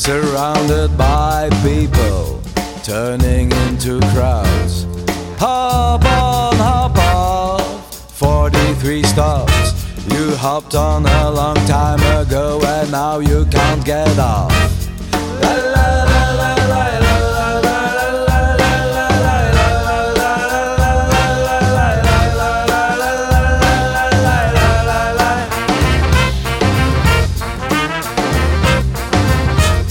surrounded by people, turning into crowds. Hop on, hop off, 43 stops. You hopped on a long time ago and now you can't get off.